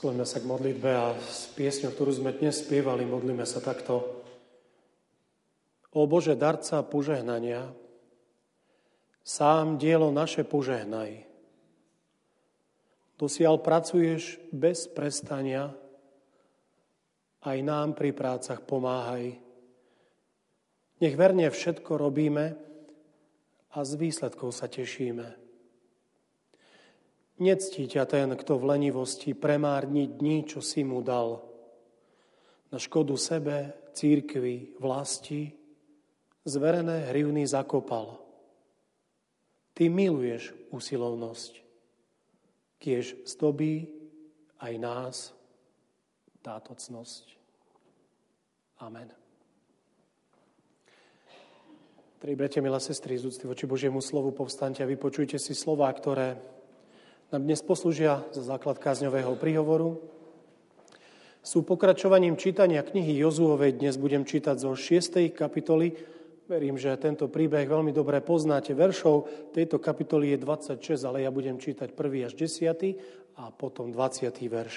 Skloňme sa k modlitbe a s piesňou, ktorú sme dnes spievali, modlíme sa takto. O Bože, darca požehnania, sám dielo naše požehnaj. Dosiaľ pracuješ bez prestania, aj nám pri prácach pomáhaj. Nech verne všetko robíme a z výsledkov sa tešíme. Nectí ťa ten, kto v lenivosti premárni dni, čo si mu dal. Na škodu sebe, cirkvi, vlasti, zverené hrivny zakopal. Ty miluješ usilovnosť, kiež zdobí aj nás táto cnosť. Amen. Drahí bratia, milé sestry, z úcty voči Božiemu slovu povstaňte a vypočujte si slová, ktoré nám dnes poslúžia za základ kázňového príhovoru. Sú pokračovaním čítania knihy Jozuovej. Dnes budem čítať zo 6. kapitoly. Verím, že tento príbeh veľmi dobre poznáte. Veršov tejto kapitoly je 26, ale ja budem čítať 1. až 10. a potom 20. verš.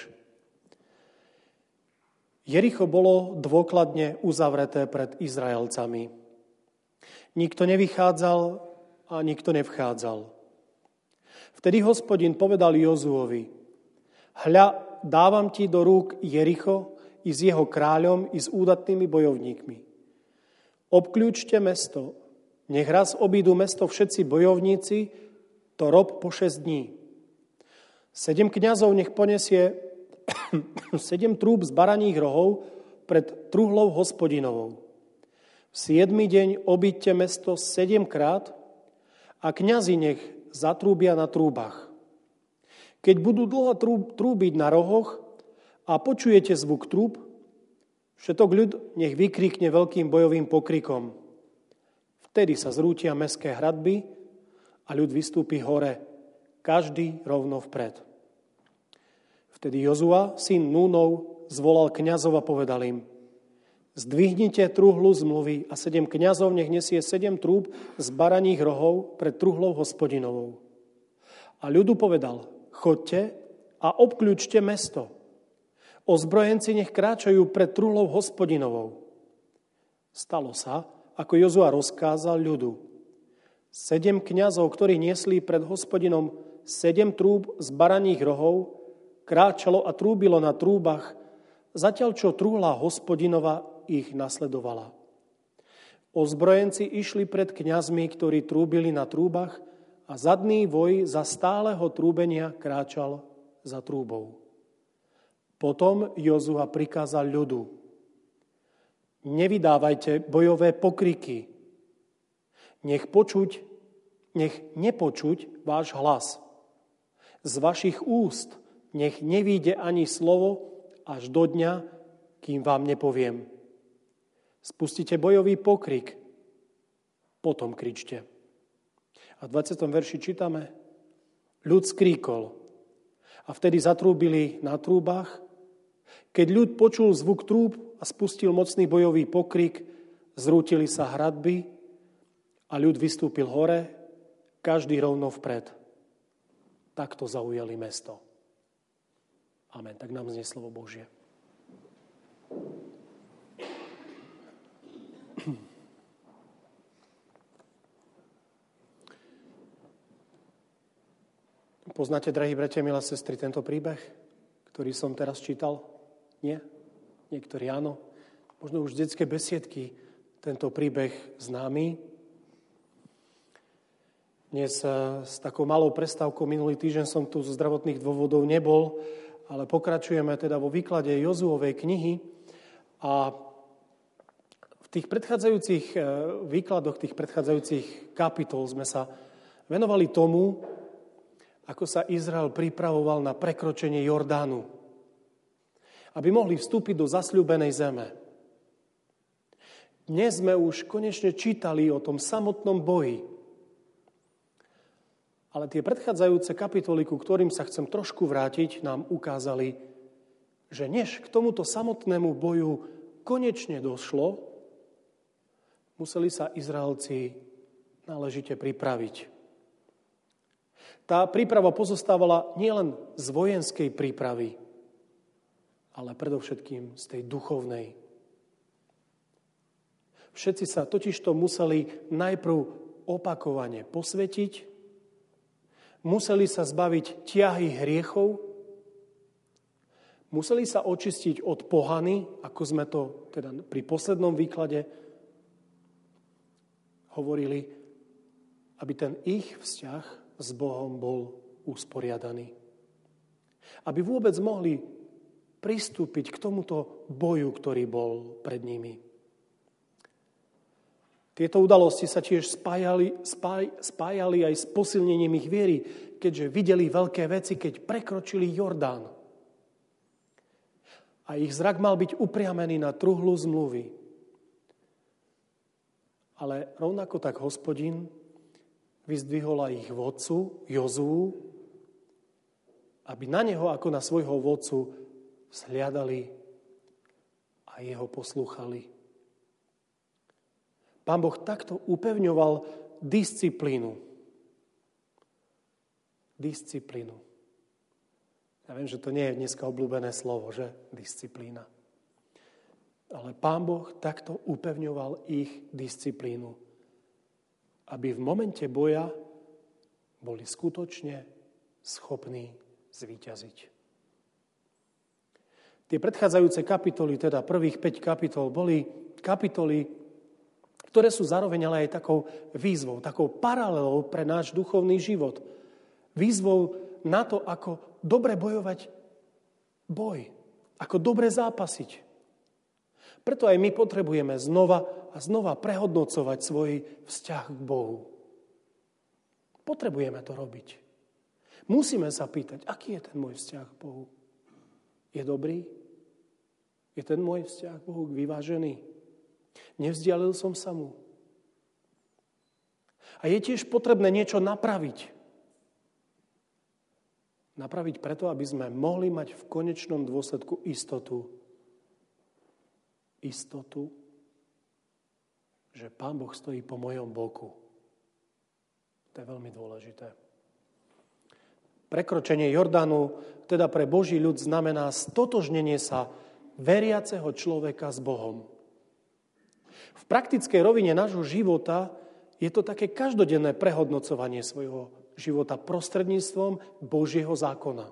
Jericho bolo dôkladne uzavreté pred Izraelcami. Nikto nevychádzal a nikto nevchádzal. Vtedy Hospodin povedal Jozuovi: Hľa, dávam ti do rúk Jericho i s jeho kráľom i s údatnými bojovníkmi. Obkľúčte mesto, nech raz obídu mesto všetci bojovníci, to rob po 6 dní. 7 kňazov nech ponesie 7 trúb z baraních rohov pred truhlou Hospodinovou. V 7. deň obíďte mesto 7-krát a kňazi nech zatrúbia na trúbach. Keď budú dlho trúbiť na rohoch a počujete zvuk trúb, všetok ľud nech vykrikne veľkým bojovým pokrikom. Vtedy sa zrútia mestské hradby a ľud vystúpi hore, každý rovno vpred. Vtedy Jozua, syn Núnov, zvolal kňazov a povedal im: Zdvihnite truhlu zmluvy a 7 kňazov nech nesie 7 trúb z baraních rohov pred truhlou Hospodinovou. A ľudu povedal: Choďte a obkľúčte mesto. Ozbrojenci nech kráčajú pred truhlou Hospodinovou. Stalo sa, ako Jozua rozkázal ľudu. 7 kňazov, ktorí niesli pred Hospodinom 7 trúb z baraních rohov, kráčalo a trúbilo na trúbach, zatiaľ čo truhla Hospodinova ich nasledovala. Ozbrojenci išli pred kňazmi, ktorí trúbili na trúbach, a zadný voj za stáleho trúbenia kráčal za trúbou. Potom Jozua prikázal ľudu: Nevydávajte bojové pokriky. Nech nepočuť váš hlas. Z vašich úst nech nevíde ani slovo až do dňa, kým vám nepoviem. Spustite bojový pokrik, potom kričte. A v 20. verši čítame: Ľud skríkol a vtedy zatrúbili na trúbach. Keď ľud počul zvuk trúb a spustil mocný bojový pokrik, zrútili sa hradby a ľud vystúpil hore, každý rovno vpred. Takto zaujali mesto. Amen. Tak nám znie slovo Božie. Poznáte, drahí bratia, milé sestry, tento príbeh, ktorý som teraz čítal? Nie? Niektorí áno. Možno už z detskej besiedky tento príbeh známy. Dnes s takou malou prestávkou minulý týždeň som tu zo zdravotných dôvodov nebol, ale pokračujeme teda vo výklade Jozuovej knihy a v tých predchádzajúcich výkladoch, tých predchádzajúcich kapitol sme sa venovali tomu, ako sa Izrael pripravoval na prekročenie Jordánu, aby mohli vstúpiť do zasľúbenej zeme. Dnes sme už konečne čítali o tom samotnom boji. Ale tie predchádzajúce kapitoly, ku ktorým sa chcem trošku vrátiť, nám ukázali, že než k tomuto samotnému boju konečne došlo, museli sa Izraelci náležite pripraviť. Tá príprava pozostávala nielen z vojenskej prípravy, ale predovšetkým z tej duchovnej. Všetci sa totižto museli najprv opakovane posvetiť, museli sa zbaviť ťahy hriechov, museli sa očistiť od pohany, ako sme to teda pri poslednom výklade hovorili, aby ten ich vzťah s Bohom bol usporiadaný. Aby vôbec mohli pristúpiť k tomuto boju, ktorý bol pred nimi. Tieto udalosti sa tiež spájali aj s posilnením ich viery, keďže videli veľké veci, keď prekročili Jordán. A ich zrak mal byť upriamený na truhlu zmluvy. Ale rovnako tak Hospodin vyzdvihol aj ich vodcu, Jozuu, aby na neho ako na svojho vodcu vzhliadali a jeho poslúchali. Pán Boh takto upevňoval disciplínu. Disciplínu. Ja viem, že to nie je dneska obľúbené slovo, že? Disciplína. Ale Pán Boh takto upevňoval ich disciplínu. Aby v momente boja boli skutočne schopní zvíťaziť. Tie predchádzajúce kapitoly, teda prvých 5 kapitol, boli kapitoly, ktoré sú zároveň ale aj takou výzvou, takou paralelou pre náš duchovný život. Výzvou na to, ako dobre bojovať boj, ako dobre zápasiť. Preto aj my potrebujeme znova a znova prehodnocovať svoj vzťah k Bohu. Potrebujeme to robiť. Musíme sa pýtať, aký je ten môj vzťah k Bohu. Je dobrý? Je ten môj vzťah k Bohu vyvážený? Nevzdialil som sa mu. A je tiež potrebné niečo napraviť. Napraviť preto, aby sme mohli mať v konečnom dôsledku istotu. Istotu, že Pán Boh stojí po mojom boku. To je veľmi dôležité. Prekročenie Jordánu, teda pre Boží ľud, znamená stotožnenie sa veriaceho človeka s Bohom. V praktickej rovine nášho života je to také každodenné prehodnocovanie svojho života prostredníctvom Božieho zákona.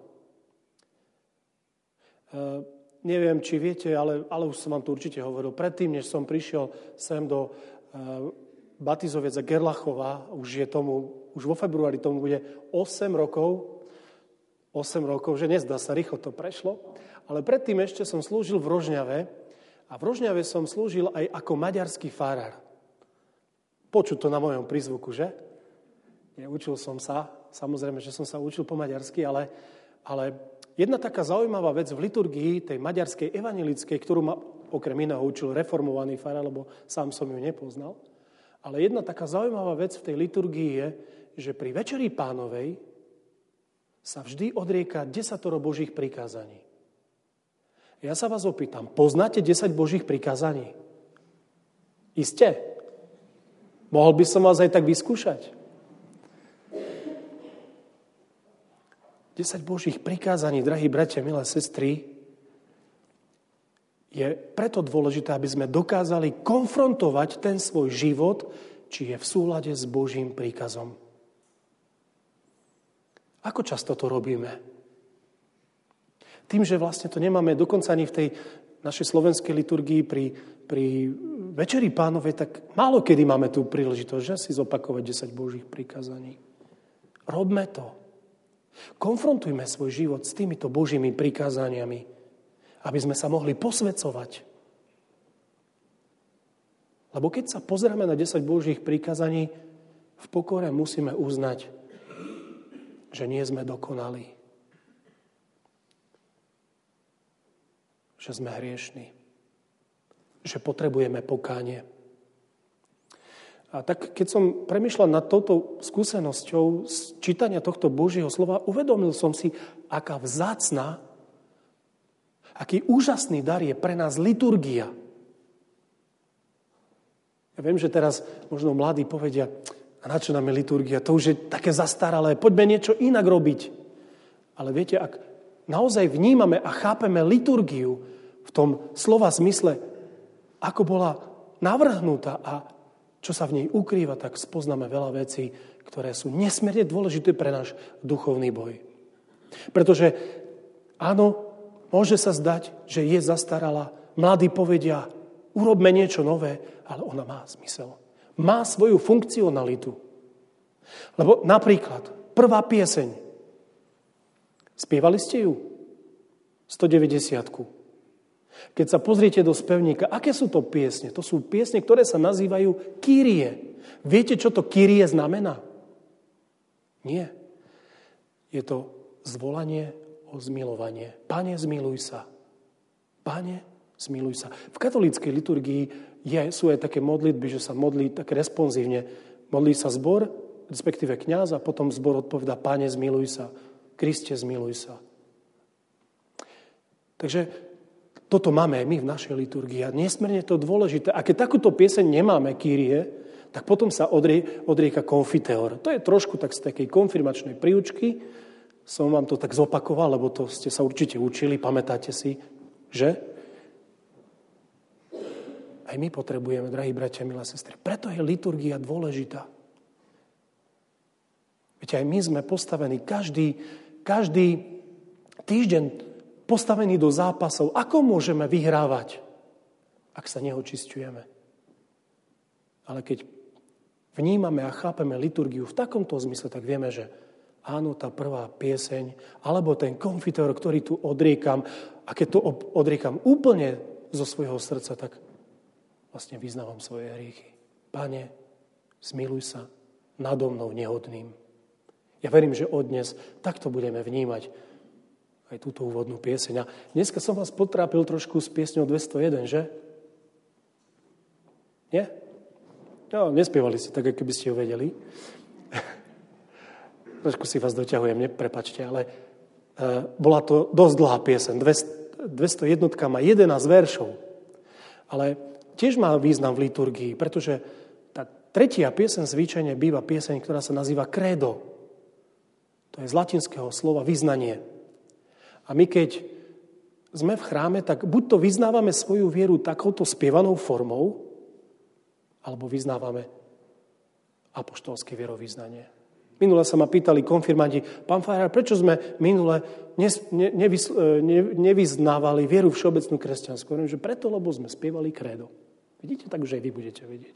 Neviem, či viete, ale už som vám to určite hovoril. Predtým, než som prišiel sem do Batizoviec a Gerlachova, už vo februári tomu bude 8 rokov, že nezdá sa, rýchlo to prešlo. Ale predtým ešte som slúžil v Rožňave a v Rožňave som slúžil aj ako maďarský farár. Počuť to na mojom prízvuku, že? Učil som sa, samozrejme, že som sa učil po maďarsky, ale jedna taká zaujímavá vec v liturgii tej maďarskej evanjelickej, ktorú ma okrem iného učil reformovaný farár, lebo sám som ju nepoznal, ale jedna taká zaujímavá vec v tej liturgii je, že pri Večeri Pánovej sa vždy odrieka 10 Božích prikázaní. Ja sa vás opýtam, poznáte 10 Božích prikázaní? Iste? Mohol by som vás aj tak vyskúšať? 10 Božích prikázaní, drahí bratia, milé sestry, je preto dôležité, aby sme dokázali konfrontovať ten svoj život, či je v súlade s Božím príkazom. Ako často to robíme? Tým, že vlastne to nemáme dokonca ani v tej našej slovenskej liturgii pri Večeri Pánovej, tak málo kedy máme tú príležitosť, že si zopakovať 10 Božích prikázaní. Robme to. Konfrontujme svoj život s týmito Božími prikázaniami, aby sme sa mohli posväcovať. Lebo keď sa pozrieme na 10 Božích prikázaní, v pokore musíme uznať, že nie sme dokonalí. Že sme hriešni. Že potrebujeme pokánie. A tak keď som premýšľal nad touto skúsenosťou z čítania tohto Božieho slova, uvedomil som si, aká vzácna, aký úžasný dar je pre nás liturgia. Ja viem, že teraz možno mladí povedia, a na čo nám je liturgia? To už je také zastaralé, poďme niečo inak robiť. Ale viete, ak naozaj vnímame a chápeme liturgiu v tom slova zmysle, ako bola navrhnutá a čo sa v nej ukrýva, tak spoznáme veľa vecí, ktoré sú nesmierne dôležité pre náš duchovný boj. Pretože áno, môže sa zdať, že je zastaralá. Mladí povedia, urobme niečo nové, ale ona má zmysel. Má svoju funkcionalitu. Lebo napríklad, prvá pieseň. Spievali ste ju? 190-ku. Keď sa pozriete do spevníka, aké sú to piesne? To sú piesne, ktoré sa nazývajú Kyrie. Viete, čo to Kyrie znamená? Nie. Je to zvolanie o zmilovanie. Pane, zmiluj sa. Pane, zmiluj sa. V katolíckej liturgii sú aj také modlitby, že sa modlí tak responsívne. Modlí sa zbor, respektíve kňaz, a potom zbor odpovedá, Pane, zmiluj sa. Kriste, zmiluj sa. Takže toto máme aj my v našej liturgii a nesmierne to dôležité. A keď takúto pieseň nemáme, Kyrie, tak potom sa odrieka konfiteor. To je trošku tak z takej konfirmačnej príučky. Som vám to tak zopakoval, lebo to ste sa určite učili, pamätáte si, že? Aj my potrebujeme, drahí bratia, milé sestry. Preto je liturgia dôležitá. Viete, aj my sme postavení každý týždeň postavení do zápasov. Ako môžeme vyhrávať, ak sa neočisťujeme? Ale keď vnímame a chápeme liturgiu v takomto zmysle, tak vieme, že áno, tá prvá pieseň, alebo ten konfiteor, ktorý tu odriekam, a keď to odriekam úplne zo svojho srdca, tak vlastne vyznávam svoje hriechy. Pane, zmiluj sa nado mnou nehodným. Ja verím, že od dnes takto budeme vnímať aj túto úvodnú pieseň. A dneska som vás potrápil trošku s piesňou 201, že? Nie? No, nespievali ste tak, ako by ste ju vedeli. Trošku si vás doťahujem, prepáčte, ale bola to dosť dlhá pieseň. 201 má 11 veršov. Ale tiež má význam v liturgii, pretože tá tretia pieseň zvyčajne býva pieseň, ktorá sa nazýva credo. To je z latinského slova vyznanie. A my keď sme v chráme, tak buď to vyznávame svoju vieru takouto spievanou formou, alebo vyznávame apoštolské vierovyznanie. Minule sa ma pýtali konfirmanti, pán farár, prečo sme minule nevyznávali vieru všeobecnú kresťanskú? Hovorím, že preto, lebo sme spievali credo. Vidíte, tak už aj vy budete vedieť.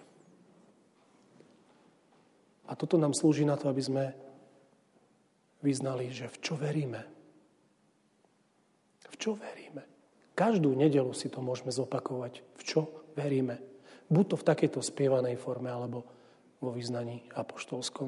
A toto nám slúži na to, aby sme vyznali, že v čo veríme. V čo veríme? Každú nedeľu si to môžeme zopakovať. V čo veríme? Buď to v takejto spievanej forme, alebo vo vyznaní apoštolskom.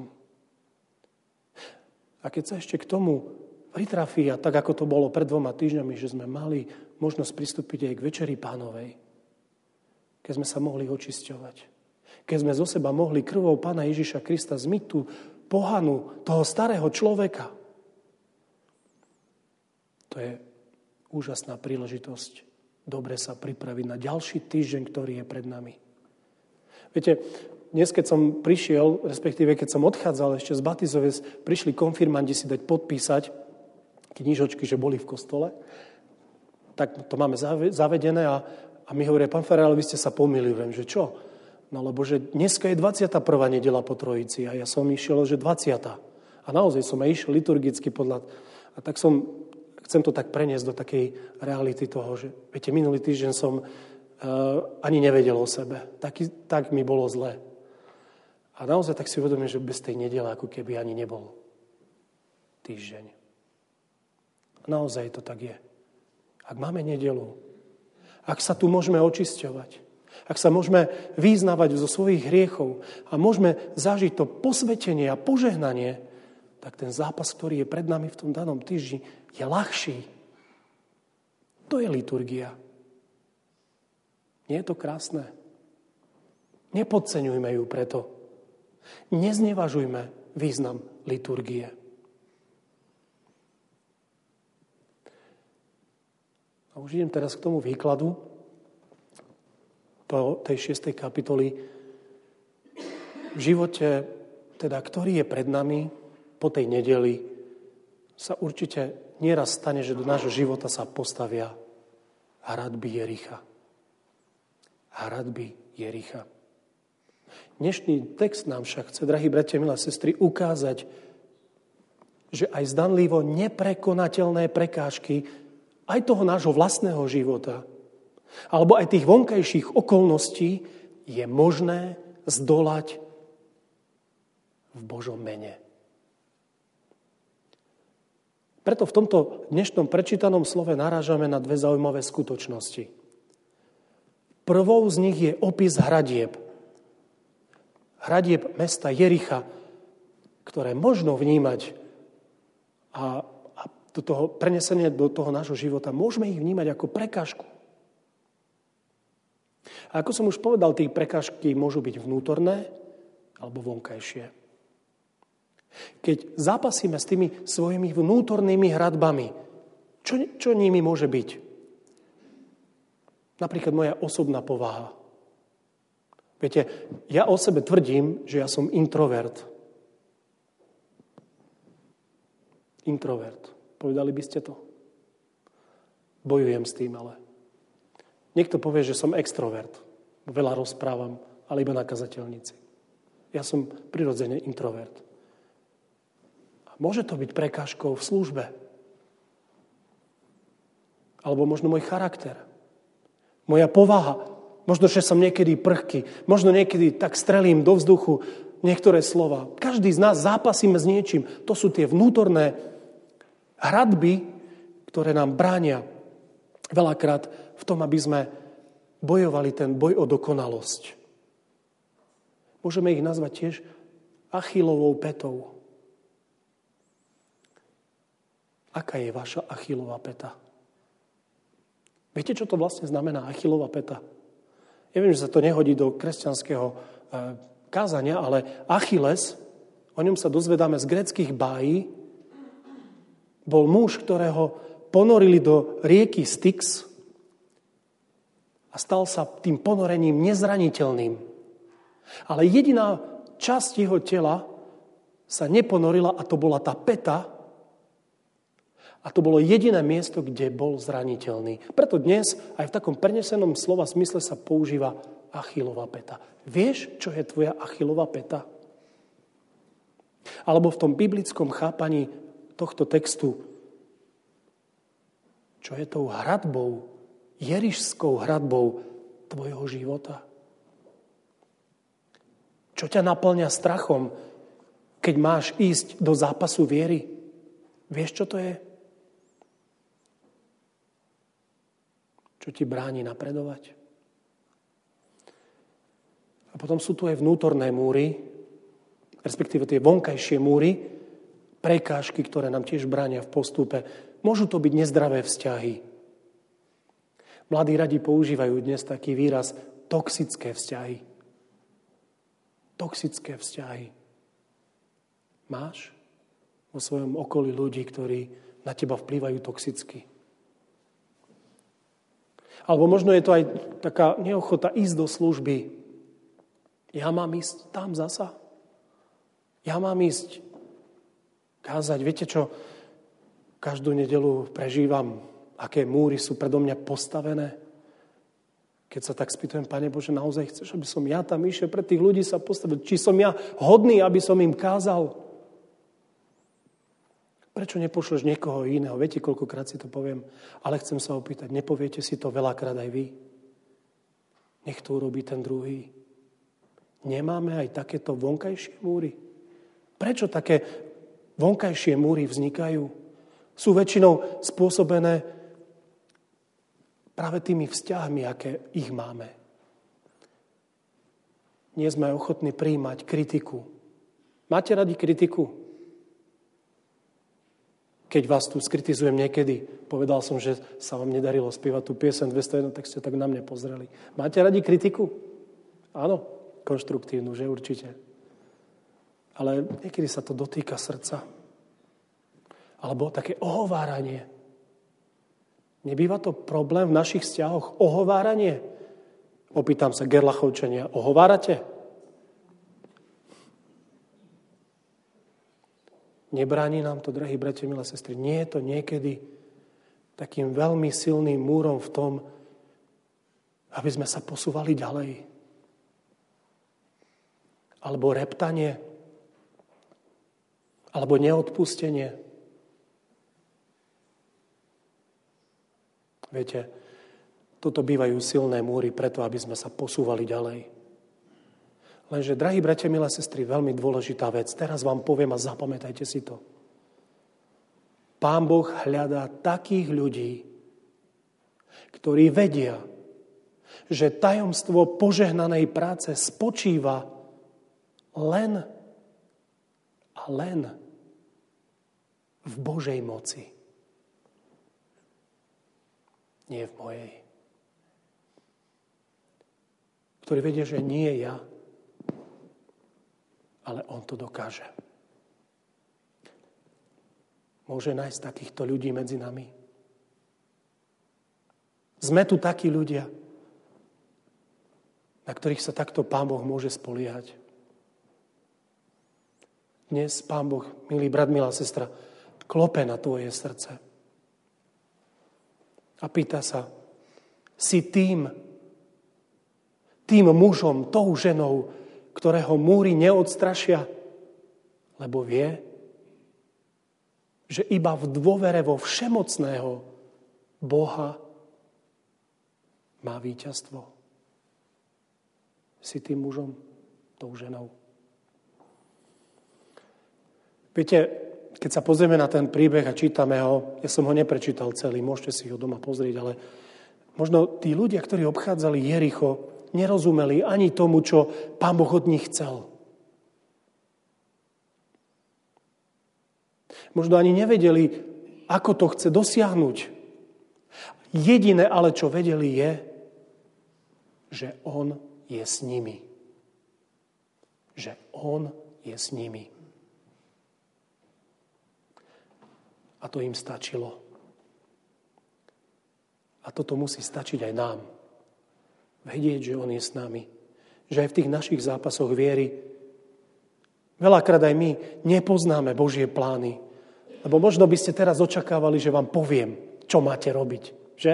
A keď sa ešte k tomu pritrafí, a tak ako to bolo pred 2 týždňami, že sme mali možnosť pristúpiť aj k Večeri Pánovej, keď sme sa mohli očisťovať, keď sme zo seba mohli krvou Pána Ježiša Krista zmyť tú pohanu toho starého človeka, to je úžasná príležitosť dobre sa pripraviť na ďalší týždeň, ktorý je pred nami. Viete, dnes, keď som prišiel, respektíve keď som odchádzal ešte z Batizoviec, prišli konfirmanti si dať podpísať knižočky, že boli v kostole, tak to máme zavedené a mi hovoria, pán farár, ale vy ste sa pomýlili. Viem, že čo? No lebo, že dneska je 21. nedeľa po Trojici a ja som išiel, že 20. A naozaj som aj išiel liturgicky podľa... A tak chcem to tak preniesť do takej reality toho, že viete, minulý týždeň som ani nevedel o sebe. Tak mi bolo zle. A naozaj tak si uvedomím, že bez tej nedele ako keby ani nebol týždeň. A naozaj to tak je. Ak máme nedelu, ak sa tu môžeme očisťovať, ak sa môžeme vyznávať zo svojich hriechov a môžeme zažiť to posvetenie a požehnanie, tak ten zápas, ktorý je pred nami v tom danom týždni, je ľahší. To je liturgia. Nie je to krásne? Nepodceňujme ju preto. Neznevažujme význam liturgie. A už idem teraz k tomu výkladu tej 6. kapitoly. V živote, teda, ktorý je pred nami po tej nedeli, sa určite nieraz stane, že do nášho života sa postavia hradby Jericha. Hradby Jericha. Dnešný text nám však chce, drahí bratia, milé sestry, ukázať, že aj zdanlivo neprekonateľné prekážky aj toho nášho vlastného života alebo aj tých vonkajších okolností je možné zdolať v Božom mene. Preto v tomto dnešnom prečítanom slove narážame na dve zaujímavé skutočnosti. Prvou z nich je opis hradieb. Hradieb mesta Jericha, ktoré možno vnímať a do toho prenesenie do toho nášho života, môžeme ich vnímať ako prekážku. A ako som už povedal, tie prekážky môžu byť vnútorné alebo vonkajšie. Keď zápasíme s tými svojimi vnútornými hradbami, čo nimi môže byť? Napríklad moja osobná povaha. Viete, ja o sebe tvrdím, že ja som introvert. Introvert. Povedali by ste to? Bojujem s tým, ale. Niekto povie, že som extrovert. Veľa rozprávam, ale iba na kazateľnici. Ja som prirodzene introvert. A môže to byť prekážkou v službe. Alebo možno môj charakter. Moja povaha. Možno, že som niekedy prchký. Možno niekedy tak strelím do vzduchu niektoré slova. Každý z nás zápasíme s niečím. To sú tie vnútorné hradby, ktoré nám bránia veľakrát v tom, aby sme bojovali ten boj o dokonalosť. Môžeme ich nazvať tiež Achillovou pätou. Aká je vaša Achillova päta? Viete, čo to vlastne znamená Achillova päta? Ja viem, že sa to nehodí do kresťanského kázania, ale Achilles, o ňom sa dozvedáme z gréckych bájí, bol muž, ktorého ponorili do rieky Styx a stal sa tým ponorením nezraniteľným. Ale jediná časť jeho tela sa neponorila a to bola tá päta a to bolo jediné miesto, kde bol zraniteľný. Preto dnes aj v takom prenesenom slova smysle sa používa Achillova päta. Vieš, čo je tvoja Achillova päta? Alebo v tom biblickom chápaní tohto textu, čo je tou hradbou, jerišskou hradbou tvojho života? Čo ťa naplňa strachom, keď máš ísť do zápasu viery? Vieš, čo to je? Čo ti bráni napredovať? A potom sú tu aj vnútorné múry, respektíve tie vonkajšie múry, prekážky, ktoré nám tiež bránia v postupe. Môžu to byť nezdravé vzťahy. Mladí radi používajú dnes taký výraz toxické vzťahy. Toxické vzťahy. Máš vo svojom okolí ľudí, ktorí na teba vplývajú toxicky? Alebo možno je to aj taká neochota ísť do služby. Ja mám ísť tam zasa. Ja mám ísť kázať. Viete čo? Každú nedeľu prežívam, aké múry sú predo mňa postavené. Keď sa tak spýtujem, Pane Bože, naozaj chceš, aby som ja tam išiel pre tých ľudí sa postavil? Či som ja hodný, aby som im kázal? Prečo nepošleš niekoho iného? Viete, koľkokrát si to poviem, ale chcem sa opýtať, nepoviete si to veľakrát aj vy? Nech to urobí ten druhý. Nemáme aj takéto vonkajšie múry? Prečo také vonkajšie múry vznikajú? Sú väčšinou spôsobené práve tými vzťahmi, aké ich máme. Nie sme ochotní prijímať kritiku. Máte radi kritiku? Keď vás tu skritizujem niekedy, povedal som, že sa vám nedarilo spievať tú pieseň 201, tak ste tak na mňa pozreli. Máte radi kritiku? Áno, konštruktívnu, že určite. Ale niekedy sa to dotýka srdca. Alebo také ohováranie. Nebýva to problém v našich vzťahoch? Ohováranie? Opýtam sa Gerlachovčania, ohovárate? Nebráni nám to, drahí bratia, milé sestry. Nie je to niekedy takým veľmi silným múrom v tom, aby sme sa posúvali ďalej. Alebo reptanie, alebo neodpustenie. Viete, toto bývajú silné múry preto, aby sme sa posúvali ďalej. Lenže, drahí bratia, milé sestry, veľmi dôležitá vec. Teraz vám poviem a zapamätajte si to. Pán Boh hľadá takých ľudí, ktorí vedia, že tajomstvo požehnanej práce spočíva len a len v Božej moci. Nie v mojej. Ktorí vedia, že nie ja, ale on to dokáže. Môže nájsť takýchto ľudí medzi nami. Sme tu takí ľudia, na ktorých sa takto Pán Boh môže spoliehať. Dnes Pán Boh, milý brat, milá sestra, klope na tvoje srdce a pýta sa, si tým mužom, tou ženou, ktorého múry neodstrašia, lebo vie, že iba v dôvere vo všemocného Boha má víťazstvo. Si tým mužom, tou ženou. Viete, keď sa pozrieme na ten príbeh a čítame ho, ja som ho neprečítal celý, môžete si ho doma pozrieť, ale možno tí ľudia, ktorí obchádzali Jericho, nerozumeli ani tomu, čo Pán Boh od nich chcel. Možno ani nevedeli, ako to chce dosiahnuť. Jediné ale, čo vedeli, je, že on je s nimi. Že on je s nimi. A to im stačilo. A toto musí stačiť aj nám. Vedieť, že on je s nami. Že aj v tých našich zápasoch viery veľakrát aj my nepoznáme Božie plány. Lebo možno by ste teraz očakávali, že vám poviem, čo máte robiť. Že?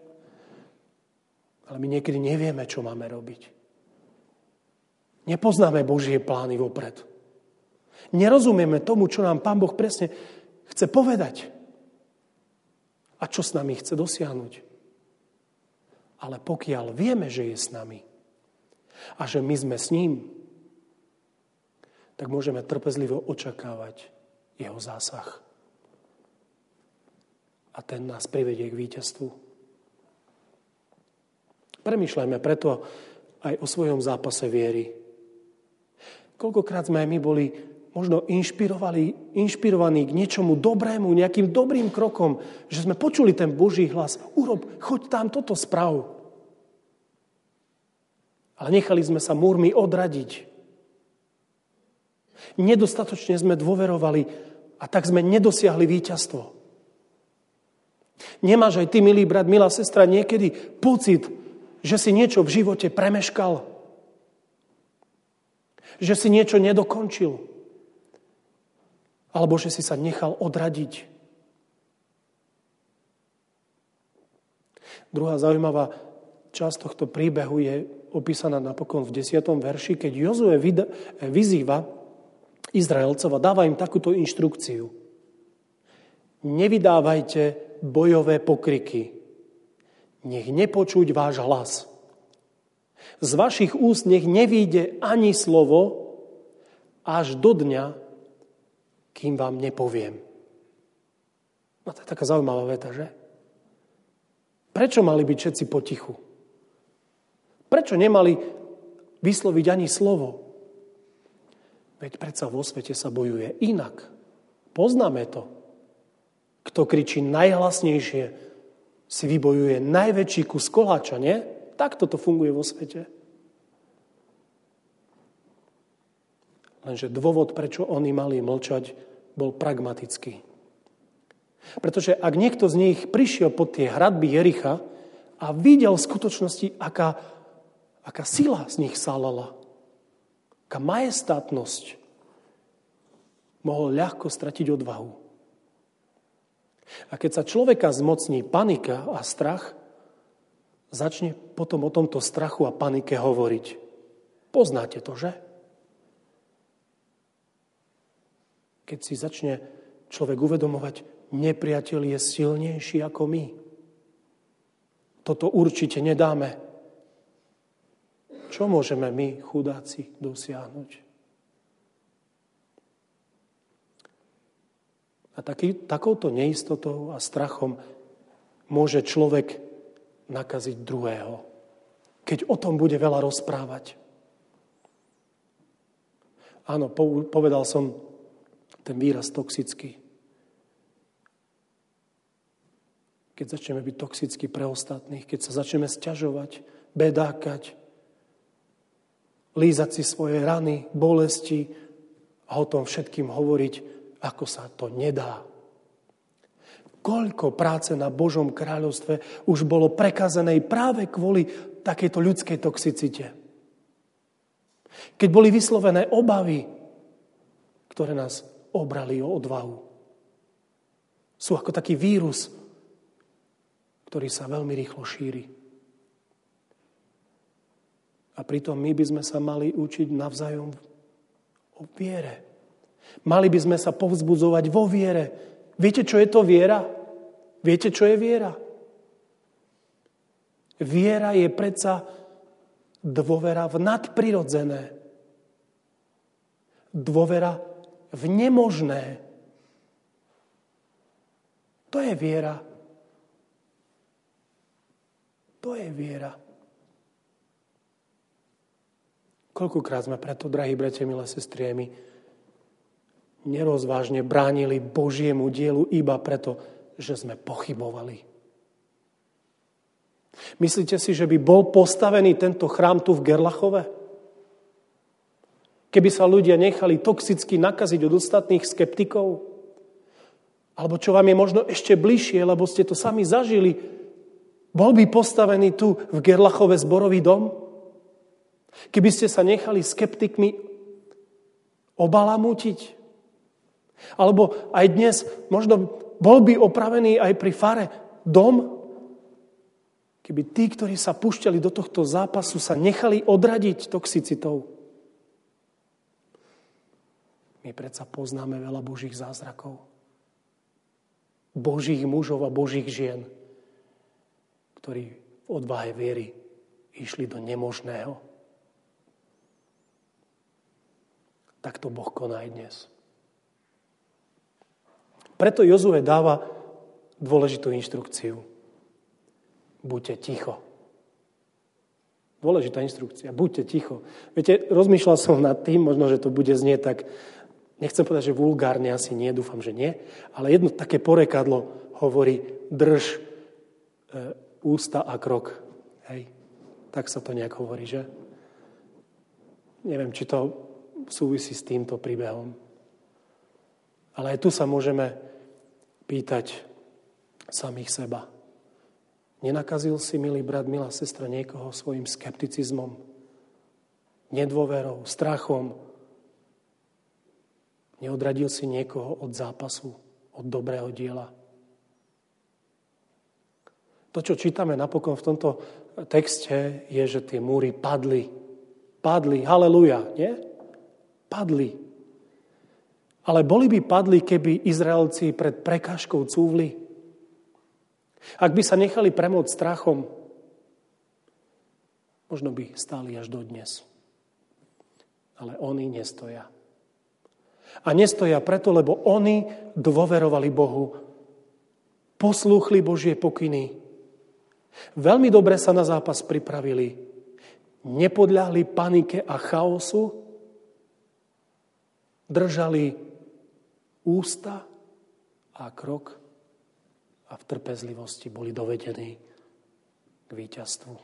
Ale my niekedy nevieme, čo máme robiť. Nepoznáme Božie plány vopred. Nerozumieme tomu, čo nám Pán Boh presne chce povedať. A čo s nami chce dosiahnuť. Ale pokiaľ vieme, že je s nami a že my sme s ním, tak môžeme trpezlivo očakávať jeho zásah. A ten nás privedie k víťazstvu. Premýšľajme preto aj o svojom zápase viery. Koľkokrát sme aj my boli možno inšpirovaní k niečomu dobrému, nejakým dobrým krokom, že sme počuli ten Boží hlas. Choď tam, toto sprav. Ale nechali sme sa múrmi odradiť. Nedostatočne sme dôverovali a tak sme nedosiahli víťazstvo. Nemáš aj ty, milý brat, milá sestra, niekedy pocit, že si niečo v živote premeškal? Že si niečo nedokončil? Alebo že si sa nechal odradiť? Druhá zaujímavá časť tohto príbehu je opísaná napokon v 10. verši, keď Jozue vyzýva Izraelcov a dáva im takúto inštrukciu. Nevydávajte bojové pokriky. Nech nepočuť váš hlas. Z vašich úst nech nevyjde ani slovo až do dňa, kým vám nepoviem. No to je taká zaujímavá veta, že? Prečo mali byť všetci potichu? Prečo nemali vysloviť ani slovo? Veď predsa vo svete sa bojuje inak. Poznáme to. Kto kričí najhlasnejšie, si vybojuje najväčší kus koláča, nie? Takto to funguje vo svete. Lenže dôvod, prečo oni mali mlčať, bol pragmatický. Pretože ak niekto z nich prišiel pod tie hradby Jericha a videl v skutočnosti, aká sila z nich sálala, aká majestátnosť, mohol ľahko stratiť odvahu. A keď sa človeka zmocní panika a strach, začne potom o tomto strachu a panike hovoriť. Poznáte to, že? Keď si začne človek uvedomovať, nepriateľ je silnejší ako my. Toto určite nedáme. Čo môžeme my, chudáci, dosiahnuť? A takouto neistotou a strachom môže človek nakaziť druhého, keď o tom bude veľa rozprávať. Áno, povedal som ten výraz toxický. Keď začneme byť toxickí pre ostatných, keď sa začneme sťažovať, bedákať, lízať si svoje rany, bolesti a o tom všetkým hovoriť, ako sa to nedá. Koľko práce na Božom kráľovstve už bolo prekazenej práve kvôli takejto ľudskej toxicite. Keď boli vyslovené obavy, ktoré nás obrali o odvahu. Sú ako taký vírus, ktorý sa veľmi rýchlo šíri. A pritom my by sme sa mali učiť navzájom o viere. Mali by sme sa povzbudzovať vo viere. Viete, čo je to viera? Viete, čo je viera? Viera je predsa dôvera v nadprirodzené. Dôvera v nemožné. To je viera. To je viera. Koľkokrát sme preto, drahí bratia, milé sestry, my nerozvážne bránili Božiemu dielu iba preto, že sme pochybovali. Myslíte si, že by bol postavený tento chrám tu v Gerlachove? Keby sa ľudia nechali toxicky nakaziť od ostatných skeptikov? Alebo čo vám je možno ešte bližšie, lebo ste to sami zažili, bol by postavený tu v Gerlachove zborový dom? Keby ste sa nechali skeptikmi obalamútiť? Alebo aj dnes možno bol by opravený aj pri fare dom? Keby tí, ktorí sa púšťali do tohto zápasu, sa nechali odradiť toxicitou. My predsa poznáme veľa Božích zázrakov. Božích mužov a Božích žien, ktorí v odvahe viery išli do nemožného. Takto Boh koná aj dnes. Preto Jozue dáva dôležitú inštrukciu. Buďte ticho. Dôležitá inštrukcia. Buďte ticho. Viete, rozmýšľal som nad tým, možno, že to bude znieť tak, nechcem povedať, že vulgárne, asi nie, dúfam, že nie, ale jedno také porekadlo hovorí, drž ústa a krok. Hej. Tak sa to nejak hovorí, že? Neviem, či to súvisí s týmto príbehom. Ale aj tu sa môžeme pýtať samých seba. Nenakazil si, milý brat, milá sestra, niekoho svojim skepticizmom, nedôverou, strachom? Neodradil si niekoho od zápasu, od dobrého diela? To, čo čítame napokon v tomto texte, je, že tie múry padli. Padli, haleluja, nie? Padli. Ale boli by padli, keby Izraelci pred prekážkou cúvli? Ak by sa nechali premôcť strachom, možno by stáli až dodnes. Ale oni nestoja. A nestoja preto, lebo oni dôverovali Bohu. Poslúchli Božie pokyny. Veľmi dobre sa na zápas pripravili. Nepodľahli panike a chaosu. Držali ústa a krok a v trpezlivosti boli dovedení k víťazstvu.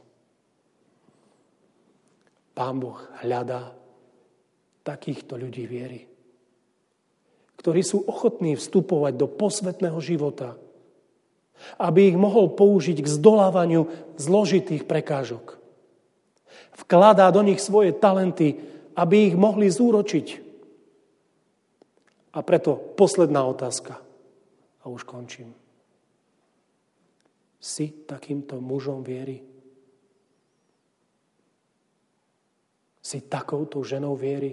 Pán Boh hľadá takýchto ľudí viery, ktorí sú ochotní vstupovať do posvätného života, aby ich mohol použiť k zdolávaniu zložitých prekážok. Vkladá do nich svoje talenty, aby ich mohli zúročiť. A preto posledná otázka. A už končím. Si takýmto mužom viery? Si takouto ženou viery?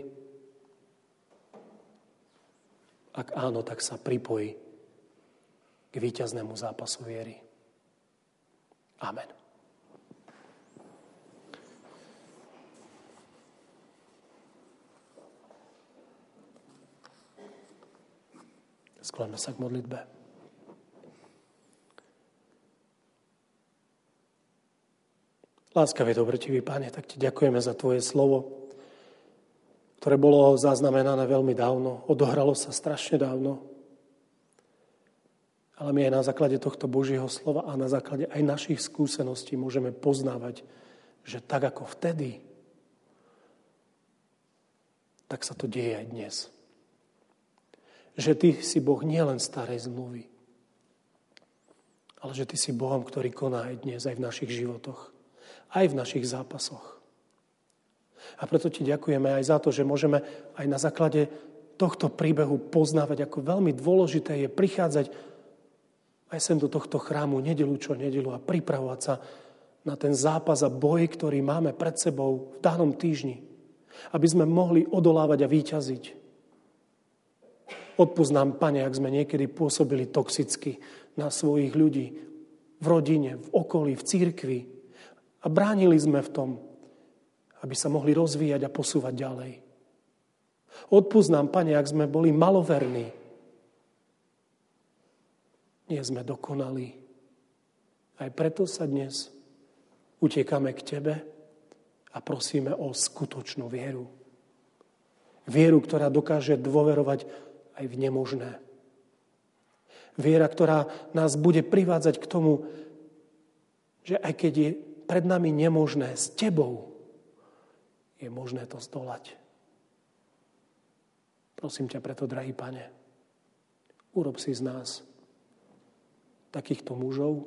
Ak áno, tak sa pripojí k víťaznému zápasu viery. Amen. Skláňme sa k modlitbe. Láskavý, dobrotivý Pane, tak ti ďakujeme za tvoje slovo, ktoré bolo zaznamenané veľmi dávno, odohralo sa strašne dávno. Ale my aj na základe tohto Božieho slova a na základe aj našich skúseností môžeme poznávať, že tak ako vtedy, tak sa to deje aj dnes. Že ty si Boh nielen starej zmluvy, ale že ty si Bohom, ktorý koná aj dnes, aj v našich životoch, aj v našich zápasoch. A preto ti ďakujeme aj za to, že môžeme aj na základe tohto príbehu poznávať, ako veľmi dôležité je prichádzať aj sem do tohto chrámu nedeľu čo nedeľu a pripravovať sa na ten zápas a boj, ktorý máme pred sebou v danom týždni, aby sme mohli odolávať a víťaziť. Odpusť nám, Pane, ak sme niekedy pôsobili toxicky na svojich ľudí, v rodine, v okolí, v cirkvi a bránili sme v tom, aby sa mohli rozvíjať a posúvať ďalej. Odpusť nám, Pane, ak sme boli maloverní. Nie sme dokonalí. Aj preto sa dnes utiekame k Tebe a prosíme o skutočnú vieru. Vieru, ktorá dokáže dôverovať aj v nemožné. Viera, ktorá nás bude privádzať k tomu, že aj keď je pred nami nemožné, s Tebou je možné to zdolať. Prosím ťa preto, drahý Pane, urob si z nás takýchto mužov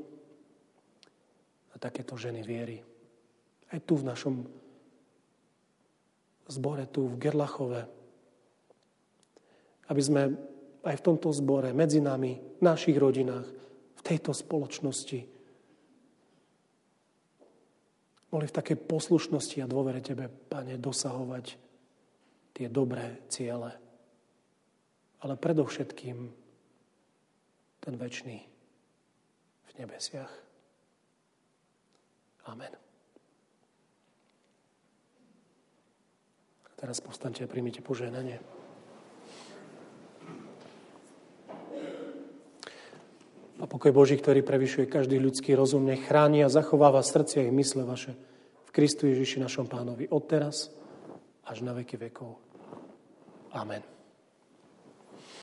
a takéto ženy viery. Aj tu v našom zbore, tu v Gerlachove, aby sme aj v tomto zbore, medzi nami, v našich rodinách, v tejto spoločnosti mohli v takej poslušnosti a dôvere Tebe, Pane, dosahovať tie dobré ciele. Ale predovšetkým ten večný v nebesiach. Amen. A teraz povstaňte a príjmite požehnanie. A pokoj Boží, ktorý prevyšuje každý ľudský rozum, nech chráni a zachováva srdcia i mysle vaše v Kristu Ježiši našom Pánovi od teraz až na veky vekov. Amen.